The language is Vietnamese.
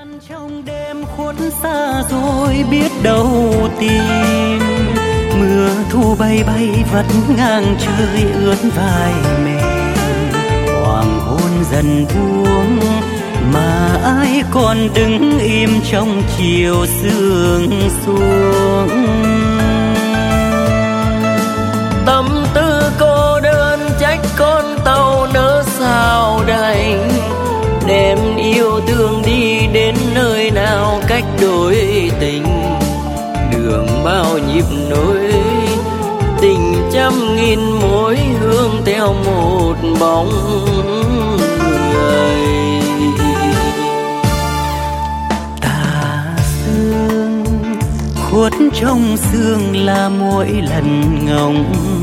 Trong đêm khuất xa rồi biết đâu tìm, mưa thu bay bay vắt ngang trời ướt vai mềm. Hoàng hôn dần buông mà ai còn đứng im trong chiều sương xuống. Tâm tư cô đơn trách con tàu nỡ sao đành, đem yêu thương đi đến nơi nào cách đôi tình. Đường bao nhịp nối tình trăm nghìn mối hướng theo một bóng người. Tà sương khuất trong sương là mỗi lần ngóng